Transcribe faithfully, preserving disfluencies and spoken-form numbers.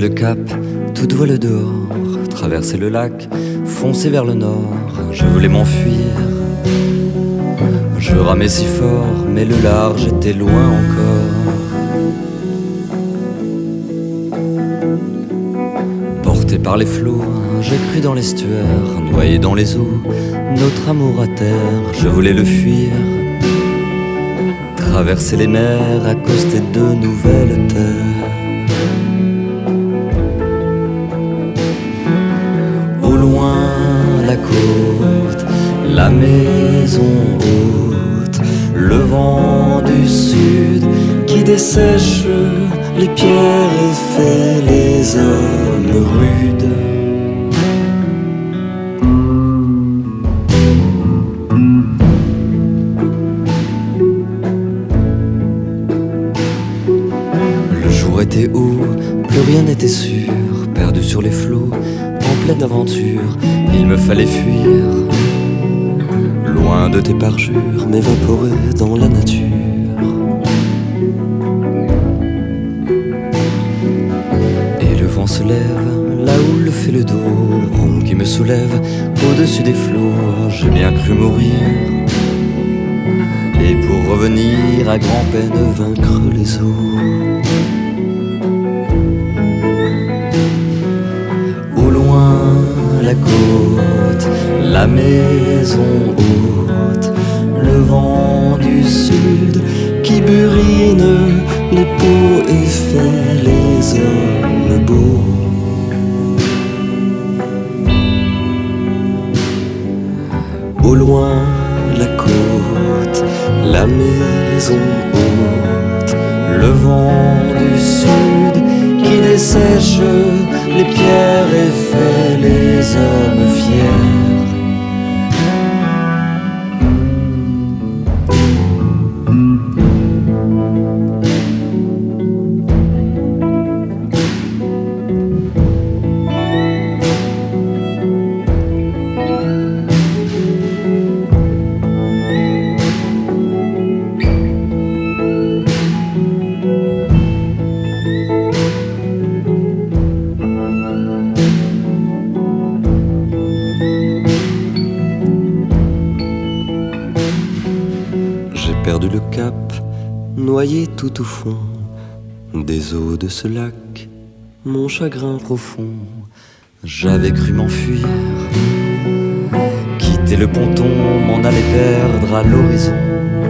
le cap, toute voile dehors, traverser le lac, foncer vers le nord. Je voulais m'enfuir, je ramais si fort, mais le large était loin encore. Porté par les flots, j'ai cru dans l'estuaire, noyé dans les eaux, notre amour à terre. Je voulais le fuir, traverser les mers, accoster de nouvelles terres. Au loin, la côte, la maison haute, le vent du sud qui dessèche les pierres et fait les hommes rudes. Le jour était haut, plus rien n'était sûr, perdu sur les flots, en pleine aventure. Il me fallait fuir, loin de tes parjures, m'évaporer dans la nature. Se lève, la houle fait le dos, ronde qui me soulève au-dessus des flots. J'ai bien cru mourir, et pour revenir à grand-peine vaincre les eaux. Au loin, la côte, la maison haute, le vent du sud qui burine les peaux et fait les hommes beaux. Au loin, la côte, la maison haute, le vent du sud qui dessèche les pierres et fait les hommes fiers. Perdu le cap, noyé tout au fond des eaux de ce lac, mon chagrin profond. J'avais cru m'enfuir, quitter le ponton, m'en aller perdre à l'horizon.